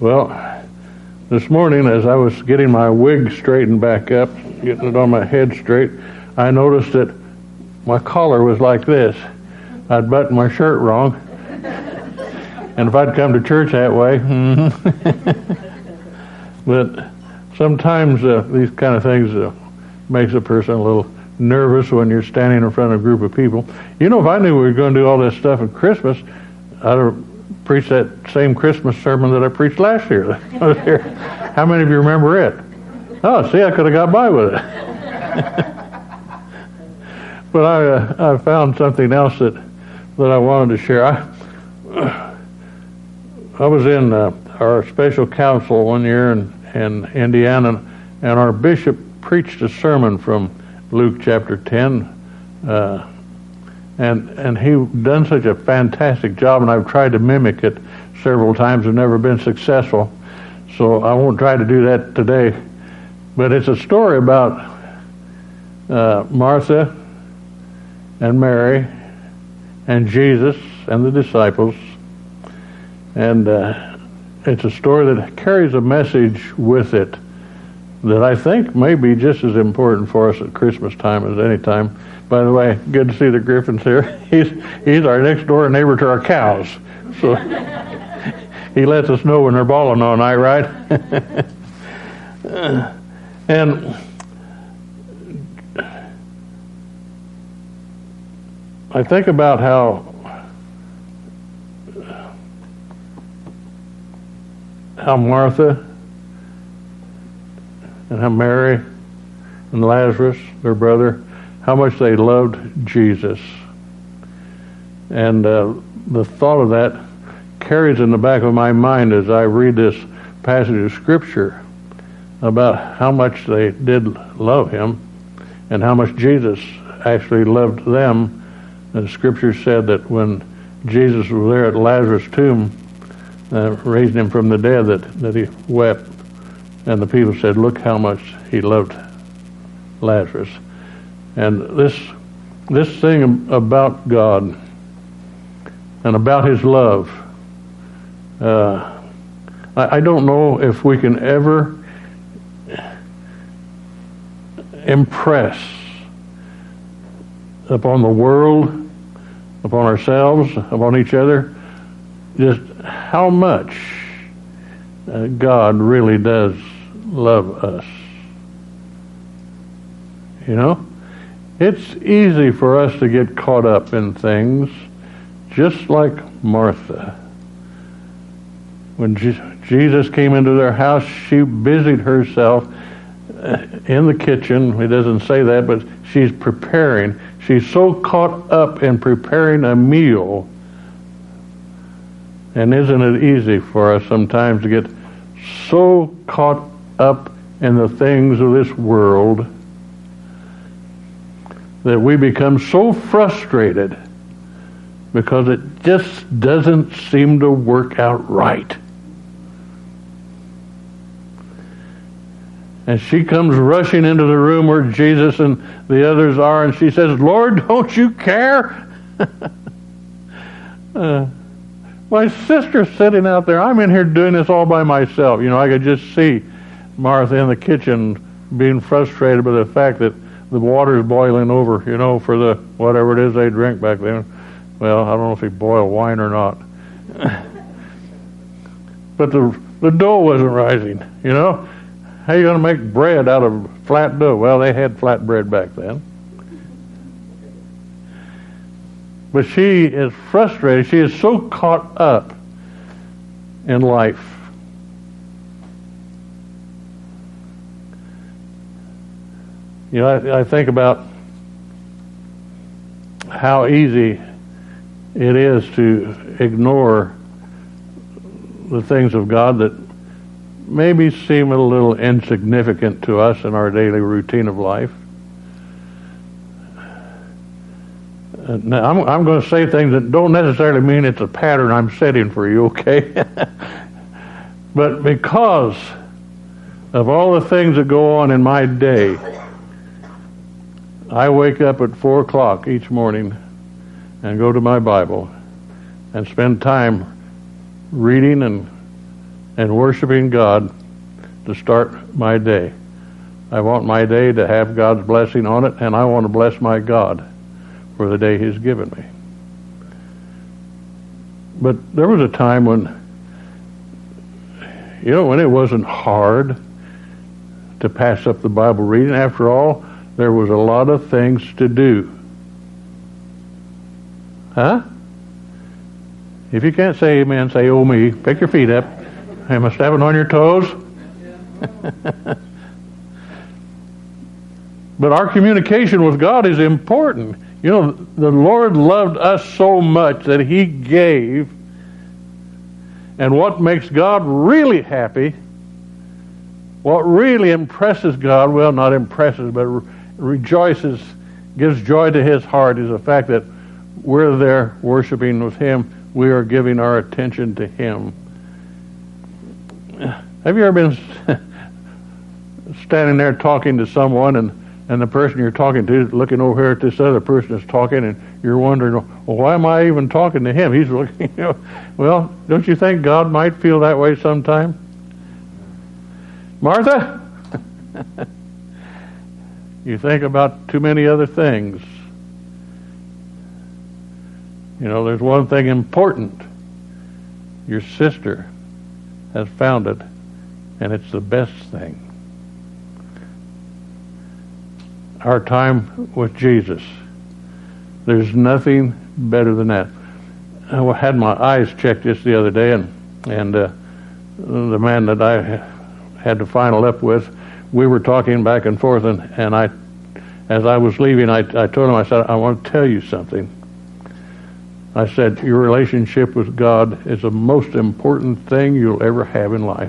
Well, this morning as I was getting my wig straightened back up, getting it on my head straight, I noticed that my collar was like this. I'd buttoned my shirt wrong. And if I'd come to church that way, but sometimes these kind of things makes a person a little nervous when you're standing in front of a group of people. You know, if I knew we were going to do all this stuff at Christmas, I'd have preached that same Christmas sermon that I preached last year. How many of you remember it? Oh, see, I could have got by with it. But I found something else that I wanted to share. I was in our special council one year in Indiana, and our bishop preached a sermon from Luke chapter 10, and he done such a fantastic job, and I've tried to mimic it several times and never been successful, so I won't try to do that today. But it's a story about Martha and Mary and Jesus and the disciples, and it's a story that carries a message with it that I think may be just as important for us at Christmas time as any time. By the way, good to see the Griffins here. He's our next door neighbor to our cows, so he lets us know when they're bawling all night, right? And I think about how Martha and how Mary and Lazarus, their brother, how much they loved Jesus. And the thought of that carries in the back of my mind as I read this passage of Scripture about how much they did love him and how much Jesus actually loved them. And Scripture said that when Jesus was there at Lazarus' tomb, raising him from the dead, that he wept. And the people said, look how much he loved Lazarus. And this thing about God and about his love, I don't know if we can ever impress upon the world, upon ourselves, upon each other, just how much God really does love us. You know, it's easy for us to get caught up in things, just like Martha. When Jesus came into their house, she busied herself in the kitchen. He doesn't say that, but she's preparing. She's so caught up in preparing a meal. And isn't it easy for us sometimes to get so caught up in the things of this world that we become so frustrated because it just doesn't seem to work out right. And she comes rushing into the room where Jesus and the others are, and she says, Lord, don't you care? My sister's sitting out there. I'm in here doing this all by myself. You know, I could just see Martha in the kitchen being frustrated by the fact that the water's boiling over, you know, for the whatever it is they drink back then. Well, I don't know if they boil wine or not. But the dough wasn't rising, you know. How are you going to make bread out of flat dough? Well, they had flat bread back then. But she is frustrated. She is so caught up in life. You know, I think about how easy it is to ignore the things of God that maybe seem a little insignificant to us in our daily routine of life. Now, I'm going to say things that don't necessarily mean it's a pattern I'm setting for you, okay? But because of all the things that go on in my day, I wake up at 4 o'clock each morning and go to my Bible and spend time reading and and worshiping God to start my day. I want my day to have God's blessing on it, and I want to bless my God for the day He's given me. But there was a time when, when it wasn't hard to pass up the Bible reading. After all, there was a lot of things to do. Huh? If you can't say amen, say oh me. Pick your feet up. Am I stepping on your toes? But our communication with God is important. The Lord loved us so much that He gave. And what makes God really happy, what really impresses God, well, not impresses, but rejoices, gives joy to His heart, is the fact that we're there worshiping with Him. We are giving our attention to Him. Have you ever been standing there talking to someone, and the person you're talking to is looking over here at this other person that's talking, and you're wondering, well, why am I even talking to him? He's looking, Well, don't you think God might feel that way sometime? Martha? You think about too many other things. There's one thing important. Your sister has found it, and it's the best thing. Our time with Jesus. There's nothing better than that. I had my eyes checked just the other day, and the man that I had the final up with, we were talking back and forth, and I, as I was leaving, I told him, I said, I want to tell you something. I said, your relationship with God is the most important thing you'll ever have in life.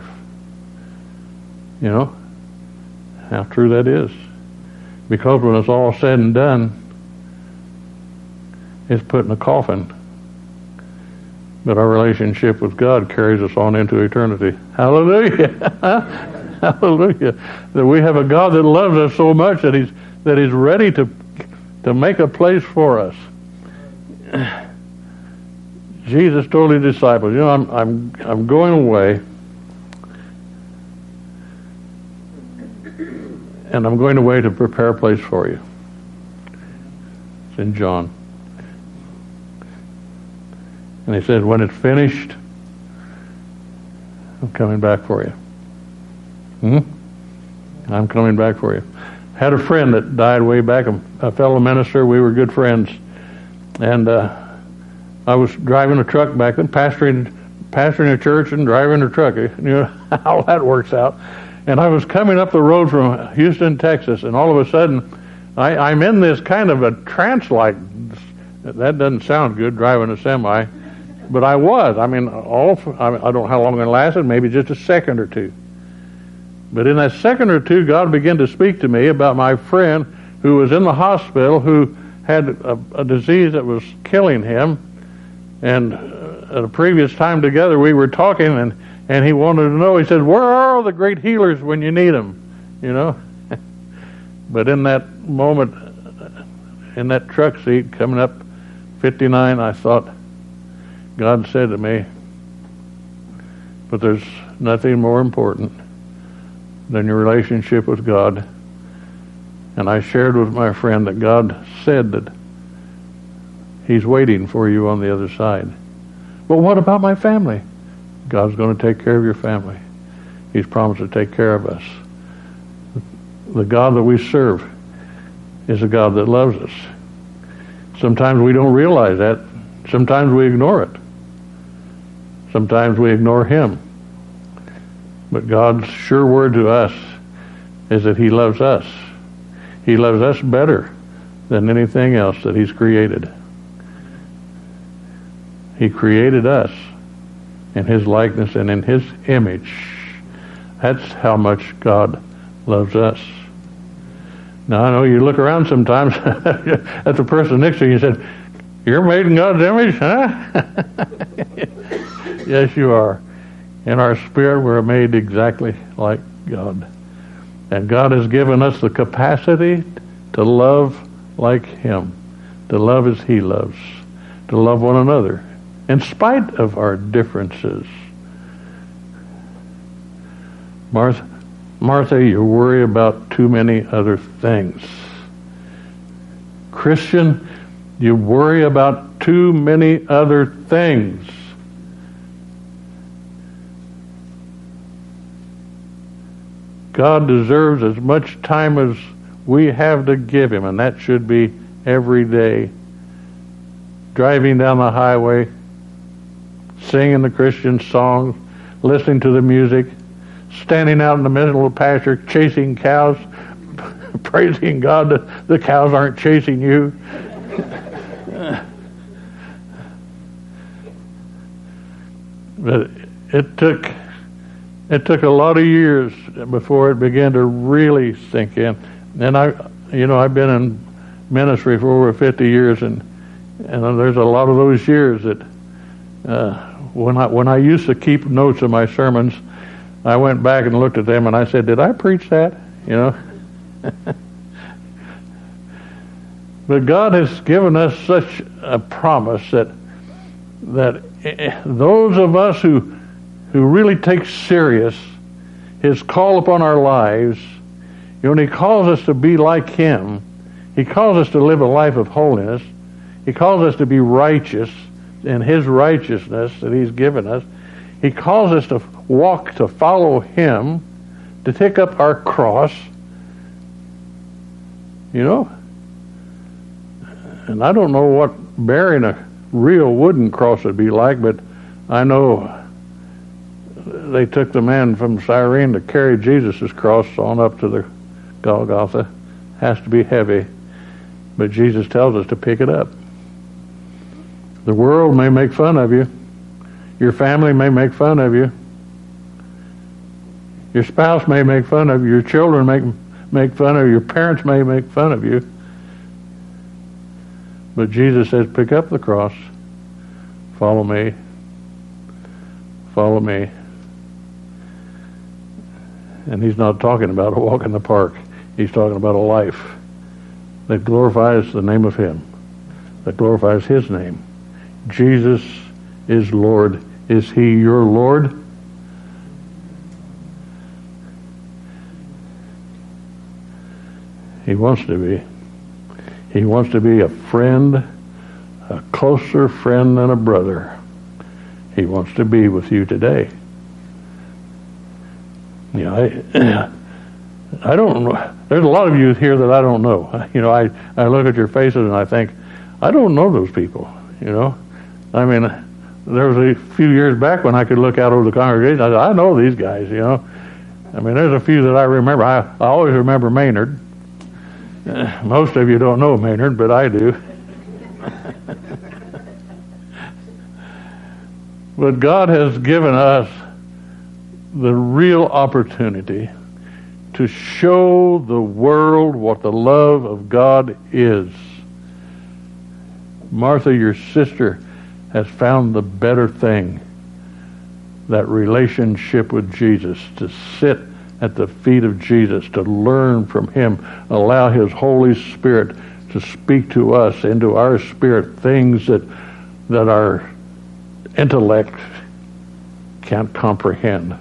How true that is. Because when it's all said and done, it's put in a coffin. But our relationship with God carries us on into eternity. Hallelujah. Hallelujah. That we have a God that loves us so much that He's ready to make a place for us. Jesus told His disciples, I'm going away, and I'm going away to prepare a place for you. It's in John. And He said, when it's finished, I'm coming back for you. I'm coming back for you. Had a friend that died way back, a fellow minister. We were good friends. And I was driving a truck back then, pastoring a church and driving a truck. You know how that works out. And I was coming up the road from Houston, Texas, and all of a sudden, I'm in this kind of a trance-like. That doesn't sound good, driving a semi, but I was. I don't know how long it lasted, maybe just a second or two. But in that second or two, God began to speak to me about my friend who was in the hospital, who had a disease that was killing him. And at a previous time together, we were talking, and he wanted to know. He said, "Where are all the great healers when you need them?" But in that moment, in that truck seat coming up 59, I thought, God said to me, but there's nothing more important than your relationship with God. And I shared with my friend that God said that He's waiting for you on the other side. But what about my family? God's going to take care of your family. He's promised to take care of us. The God that we serve is a God that loves us. Sometimes we don't realize that. Sometimes we ignore it. Sometimes we ignore Him. But God's sure word to us is that He loves us. He loves us better than anything else that He's created. He created us in His likeness and in His image. That's how much God loves us. Now, I know you look around sometimes at the person next to you and said, "You're made in God's image, huh?" Yes, you are. In our spirit, we're made exactly like God. And God has given us the capacity to love like Him, to love as He loves, to love one another, in spite of our differences. Martha, you worry about too many other things. Christian, you worry about too many other things. God deserves as much time as we have to give him, and that should be every day. Driving down the highway, singing the Christian songs, listening to the music, standing out in the middle of the pasture, chasing cows, praising God that the cows aren't chasing you. But it took a lot of years before it began to really sink in. And I've been in ministry for over 50 years, and there's a lot of those years that when I used to keep notes of my sermons, I went back and looked at them and I said, "Did I preach that?" But God has given us such a promise that those of us who really take serious his call upon our lives, when he calls us to be like him, he calls us to live a life of holiness. He calls us to be righteous in his righteousness that he's given us. He calls us to walk, to follow him, to take up our cross. And I don't know what bearing a real wooden cross would be like, but I know they took the man from Cyrene to carry Jesus' cross on up to the Golgotha. Has to be heavy, but Jesus tells us to pick it up. The world may make fun of you. Your family may make fun of you. Your spouse may make fun of you. Your children may make fun of you. Your parents may make fun of you. But Jesus says, pick up the cross. Follow me. Follow me. And he's not talking about a walk in the park. He's talking about a life that glorifies the name of him, that glorifies his name. Jesus is Lord. Is he your Lord? He wants to be. He wants to be a friend, a closer friend than a brother. He wants to be with you today. I don't know. There's a lot of you here that I don't know. I look at your faces and I think, I don't know those people. I mean, there was a few years back when I could look out over the congregation. I said, I know these guys. I mean, there's a few that I remember. I always remember Maynard. Most of you don't know Maynard, but I do. But God has given us the real opportunity to show the world what the love of God is. Martha, your sister, has found the better thing, that relationship with Jesus, to sit at the feet of Jesus, to learn from him, allow his Holy Spirit to speak to us, into our spirit, things that our intellect can't comprehend.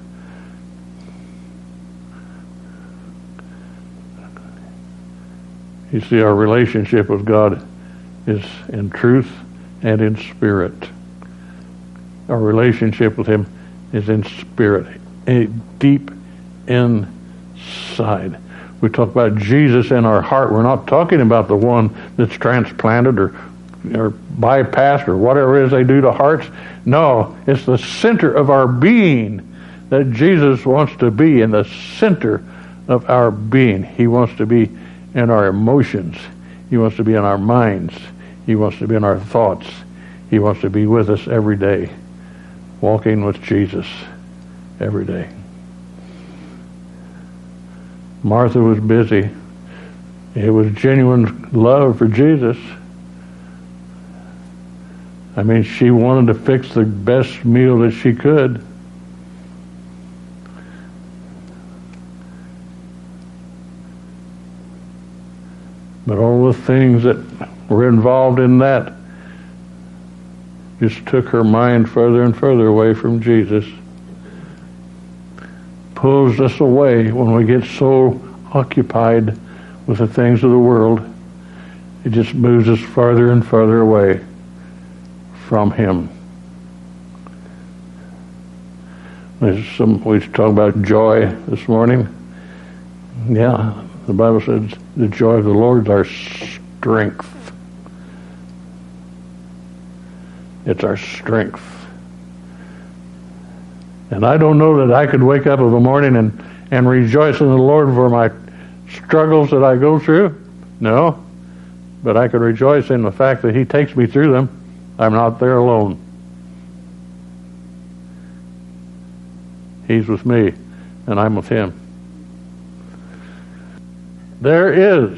You see, our relationship with God is in truth and in spirit. Our relationship with him is in spirit, deep inside. We talk about Jesus in our heart. We're not talking about the one that's transplanted or bypassed or whatever it is they do to hearts. No, it's the center of our being that Jesus wants to be, in the center of our being. He wants to be in our emotions. He wants to be in our minds. He wants to be in our thoughts. He wants to be with us every day, walking with Jesus every day. Martha was busy. It was genuine love for Jesus. I mean, she wanted to fix the best meal that she could. But all the things that were involved in that just took her mind further and further away from Jesus. pulls us away when we get so occupied with the things of the world. It just moves us farther and farther away from Him. We talked about joy this morning. Yeah, the Bible says the joy of the Lord is our strength. It's our strength. And I don't know that I could wake up of a morning and rejoice in the Lord for my struggles that I go through. No. But I could rejoice in the fact that He takes me through them. I'm not there alone. He's with me, and I'm with Him. There is,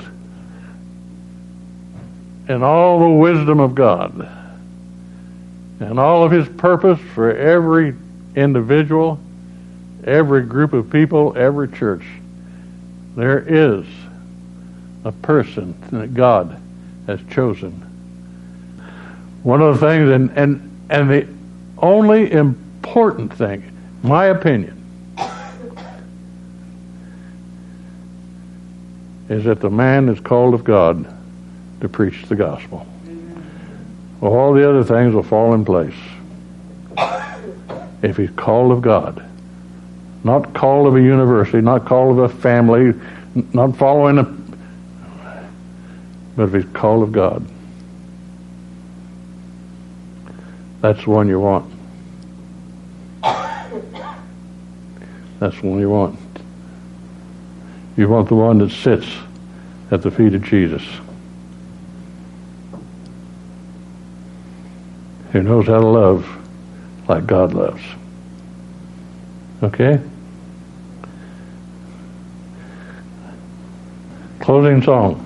in all the wisdom of God, and all of His purpose for every individual, every group of people, every church, there is a person that God has chosen. One of the things, and the only important thing, my opinion, is that the man is called of God to preach the gospel. All the other things will fall in place. If he's called of God, not called of a university, not called of a family, not following but if he's called of God, that's the one you want. That's the one you want. You want the one that sits at the feet of Jesus, who knows how to love like God loves. Okay? Closing song.